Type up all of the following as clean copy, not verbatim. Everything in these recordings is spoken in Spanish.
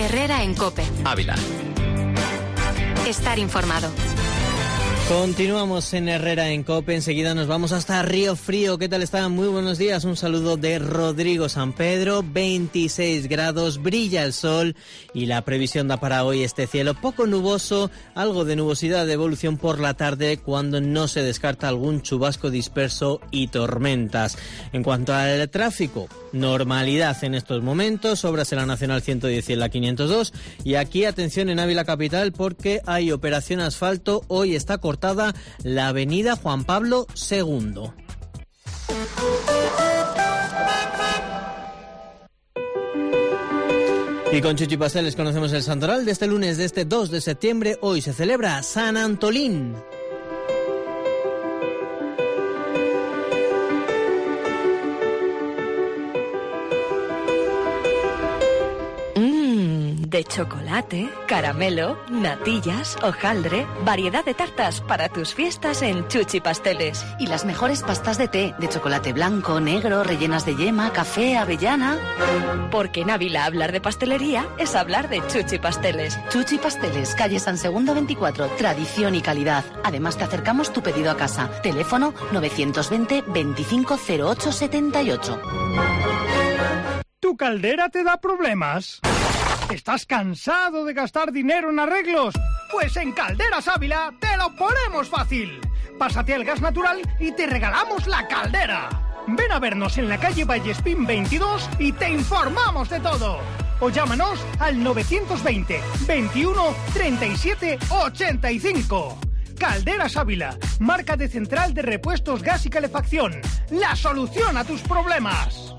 Herrera en COPE. Ávila. Estar informado. Continuamos en Herrera en COPE, enseguida nos vamos hasta Río Frío. ¿Qué tal están? Muy buenos días, un saludo de Rodrigo San Pedro, 26 grados, brilla el sol y la previsión da para hoy este cielo poco nuboso, algo de nubosidad de evolución por la tarde cuando no se descarta algún chubasco disperso y tormentas. En cuanto al tráfico, normalidad en estos momentos, obras en la Nacional 110 y en la 502 y aquí atención en Ávila Capital porque hay operación asfalto, hoy está cortada la avenida Juan Pablo II. Y con Chuchi Pasteles conocemos el santoral de este lunes, de este 2 de septiembre. Hoy se celebra San Antolín. De chocolate, caramelo, natillas, hojaldre, variedad de tartas para tus fiestas en Chuchi Pasteles. Y las mejores pastas de té, de chocolate blanco, negro, rellenas de yema, café, avellana. Porque en Ávila hablar de pastelería es hablar de Chuchi Pasteles. Chuchi Pasteles, calle San Segundo 24, tradición y calidad. Además te acercamos tu pedido a casa. Teléfono 920 25 08 78. ¿Tu caldera te da problemas? ¿Estás cansado de gastar dinero en arreglos? Pues en Calderas Ávila te lo ponemos fácil. Pásate al gas natural y te regalamos la caldera. Ven a vernos en la calle Vallespín 22 y te informamos de todo. O llámanos al 920 21 37 85. Calderas Ávila, marca de central de repuestos gas y calefacción. La solución a tus problemas.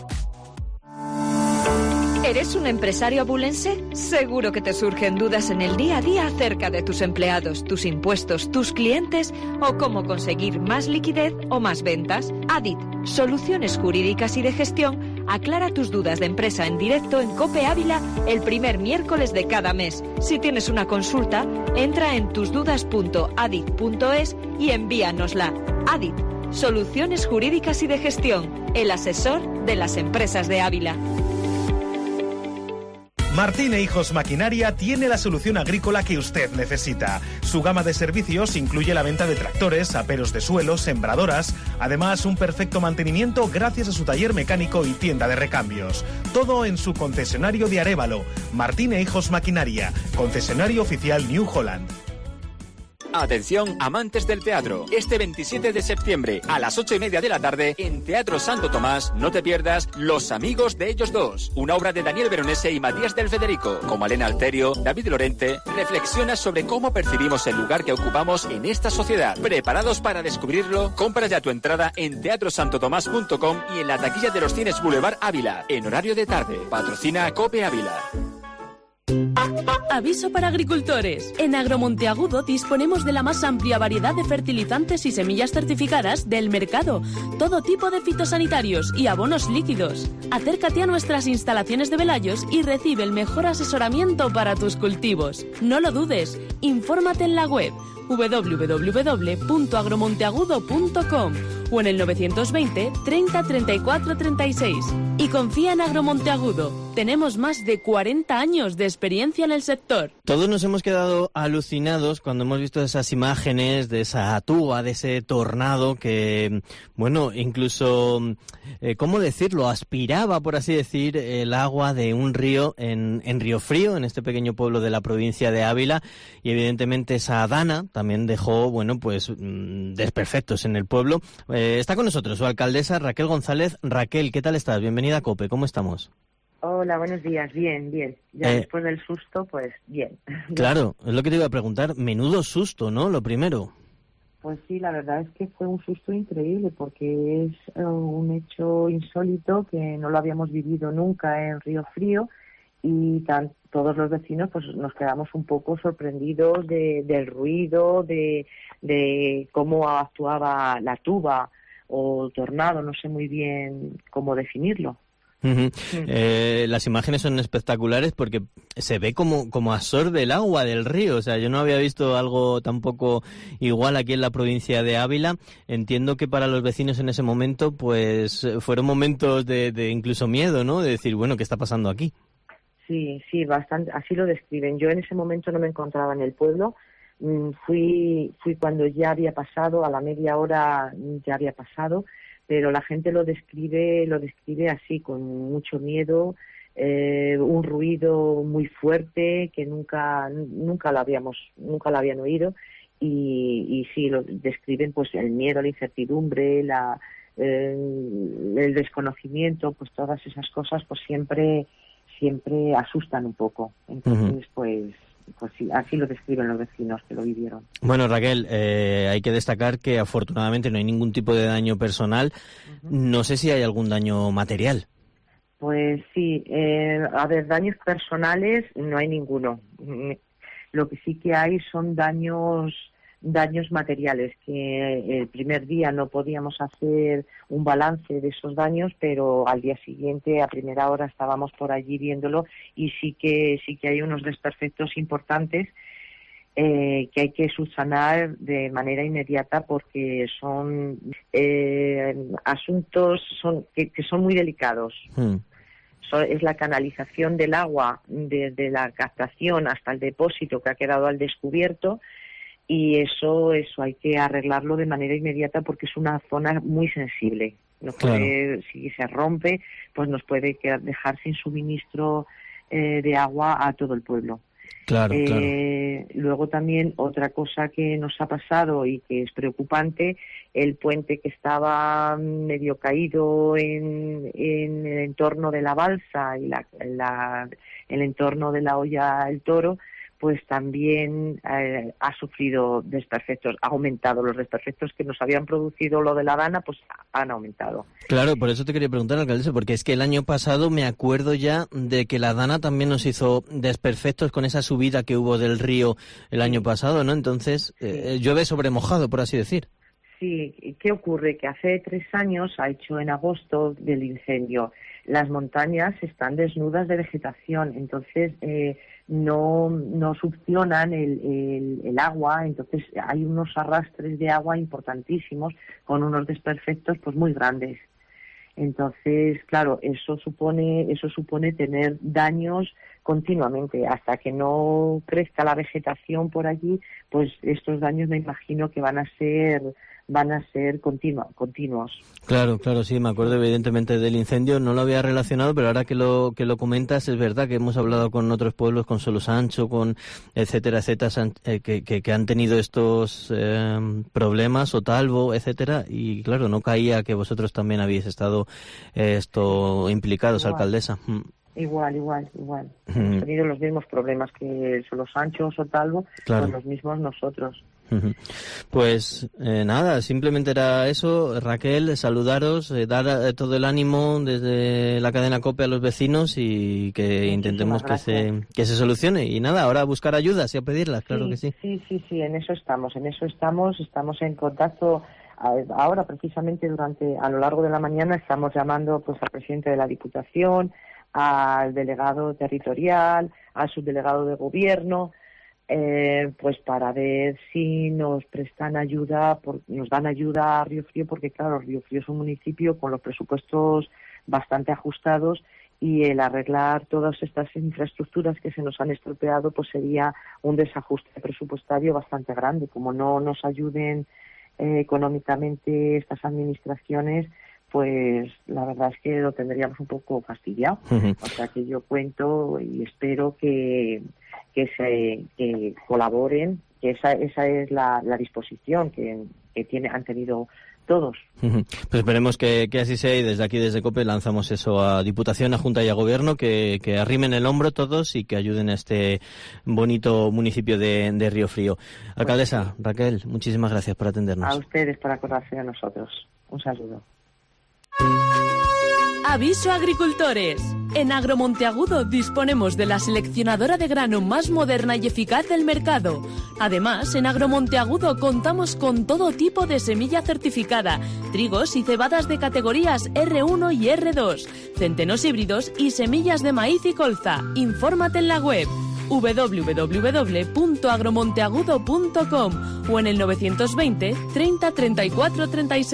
¿Eres un empresario abulense? Seguro que te surgen dudas en el día a día acerca de tus empleados, tus impuestos, tus clientes o cómo conseguir más liquidez o más ventas. ADIT, Soluciones Jurídicas y de Gestión, aclara tus dudas de empresa en directo en COPE Ávila el primer miércoles de cada mes. Si tienes una consulta, entra en tusdudas.adit.es y envíanosla. ADIT, Soluciones Jurídicas y de Gestión, el asesor de las empresas de Ávila. Martín e Hijos Maquinaria tiene la solución agrícola que usted necesita. Su gama de servicios incluye la venta de tractores, aperos de suelo, sembradoras, además un perfecto mantenimiento gracias a su taller mecánico y tienda de recambios. Todo en su concesionario de Arévalo. Martín e Hijos Maquinaria, concesionario oficial New Holland. Atención, amantes del teatro. Este 27 de septiembre, a las 8:30 de la tarde, en Teatro Santo Tomás, no te pierdas Los Amigos de Ellos Dos, una obra de Daniel Veronese y Matías del Federico. Como Elena Alterio, David Lorente, reflexiona sobre cómo percibimos el lugar que ocupamos en esta sociedad. ¿Preparados para descubrirlo? Compra ya tu entrada en teatrosantotomás.com y en la taquilla de los cines Boulevard Ávila, en horario de tarde. Patrocina COPE Ávila. Aviso para agricultores. En Agromonteagudo disponemos de la más amplia variedad de fertilizantes y semillas certificadas del mercado, todo tipo de fitosanitarios y abonos líquidos. Acércate a nuestras instalaciones de Velayos y recibe el mejor asesoramiento para tus cultivos. No lo dudes, infórmate en la web www.agromonteagudo.com o en el 920 30 34 36. Y confía en Agromonteagudo. Tenemos más de 40 años de experiencia en el sector. Todos nos hemos quedado alucinados cuando hemos visto esas imágenes de esa tuba, de ese tornado que, bueno, incluso, ¿cómo decirlo? Aspiraba, por así decir, el agua de un río en Río Frío, en este pequeño pueblo de la provincia de Ávila, y evidentemente esa dana también dejó, bueno, pues desperfectos en el pueblo. Está con nosotros su alcaldesa Raquel González. Raquel, ¿qué tal estás? Bienvenida a COPE, ¿cómo estamos? Hola, buenos días. Bien, bien. Ya después del susto, pues bien. Claro, es lo que te iba a preguntar. Menudo susto, ¿no? Lo primero. Pues sí, la verdad es que fue un susto increíble porque es un hecho insólito que no lo habíamos vivido nunca en Río Frío y todos los vecinos pues nos quedamos un poco sorprendidos del ruido, de cómo actuaba la tuba o tornado, no sé muy bien cómo definirlo. Uh-huh. Las imágenes son espectaculares porque se ve como absorbe el agua del río. O sea, yo no había visto algo tampoco igual aquí en la provincia de Ávila. Entiendo que para los vecinos en ese momento pues fueron momentos de incluso miedo, ¿no? De decir, bueno, ¿qué está pasando aquí? Sí, bastante, así lo describen. Yo en ese momento no me encontraba en el pueblo. Fui cuando ya había pasado, a la media hora ya había pasado, pero la gente lo describe así, con mucho miedo, un ruido muy fuerte que nunca lo habían oído, y sí, lo describen pues el miedo, la incertidumbre, el desconocimiento, pues todas esas cosas pues siempre asustan un poco. Entonces pues sí, así lo describen los vecinos que lo vivieron. Bueno, Raquel, hay que destacar que afortunadamente no hay ningún tipo de daño personal. No sé si hay algún daño material. Pues sí, a ver, daños personales no hay ninguno. Lo que sí que hay son daños materiales, que el primer día no podíamos hacer un balance de esos daños, pero al día siguiente, a primera hora, estábamos por allí viéndolo, y sí que hay unos desperfectos importantes que hay que subsanar de manera inmediata, porque son asuntos que son muy delicados. Es la canalización del agua desde la captación hasta el depósito, que ha quedado al descubierto, y eso hay que arreglarlo de manera inmediata, porque es una zona muy sensible. Si se rompe, pues nos puede dejar sin suministro de agua a todo el pueblo. Claro. Luego también otra cosa que nos ha pasado y que es preocupante, el puente que estaba medio caído en el entorno de la balsa y el entorno de la olla El Toro, pues también ha sufrido desperfectos, ha aumentado. Los desperfectos que nos habían producido lo de la Dana, pues han aumentado. Claro, por eso te quería preguntar, alcaldesa, porque es que el año pasado me acuerdo ya de que la Dana también nos hizo desperfectos con esa subida que hubo del río el año pasado, ¿no? Entonces, llueve sobre mojado, por así decir. Sí, ¿qué ocurre? Que hace 3 años, ha hecho en agosto del incendio, las montañas están desnudas de vegetación, entonces no succionan el agua, entonces hay unos arrastres de agua importantísimos con unos desperfectos pues muy grandes. Entonces, claro, eso supone tener daños continuamente. Hasta que no crezca la vegetación por allí, pues estos daños me imagino que van a ser continuos. Claro, sí, me acuerdo evidentemente del incendio, no lo había relacionado, pero ahora que lo comentas, es verdad que hemos hablado con otros pueblos, con Solosancho, con etcétera, que han tenido estos problemas, Otalvo, etcétera, y claro, no caía que vosotros también habéis estado implicados, alcaldesa. Igual. Hemos tenido los mismos problemas que Solosancho, Otalvo, con los mismos nosotros. Pues nada, simplemente era eso, Raquel, saludaros, dar todo el ánimo desde la cadena COPE a los vecinos y que intentemos que se solucione. Y nada, ahora a buscar ayudas y a pedirlas, claro que sí. Sí, en eso estamos en contacto. Ahora precisamente a lo largo de la mañana estamos llamando pues al presidente de la Diputación, al delegado territorial, al subdelegado de gobierno, pues para ver si nos prestan ayuda, nos dan ayuda a Río Frío, porque claro, Río Frío es un municipio con los presupuestos bastante ajustados, y el arreglar todas estas infraestructuras que se nos han estropeado pues sería un desajuste presupuestario bastante grande. Como no nos ayuden económicamente estas administraciones, pues la verdad es que lo tendríamos un poco fastidiado. O sea que yo cuento y espero que colaboren, que esa es la disposición que han tenido todos. Pues esperemos que así sea, y desde aquí, desde COPE, lanzamos eso a Diputación, a Junta y a Gobierno, que arrimen el hombro todos y que ayuden a este bonito municipio de Río Frío. Alcaldesa, Raquel, muchísimas gracias por atendernos. A ustedes por acordarse de nosotros. Un saludo. Aviso a agricultores. En Agromonteagudo disponemos de la seleccionadora de grano más moderna y eficaz del mercado. Además, en Agromonteagudo contamos con todo tipo de semilla certificada, trigos y cebadas de categorías R1 y R2, centenos híbridos y semillas de maíz y colza. Infórmate en la web www.agromonteagudo.com o en el 920 30 34 36.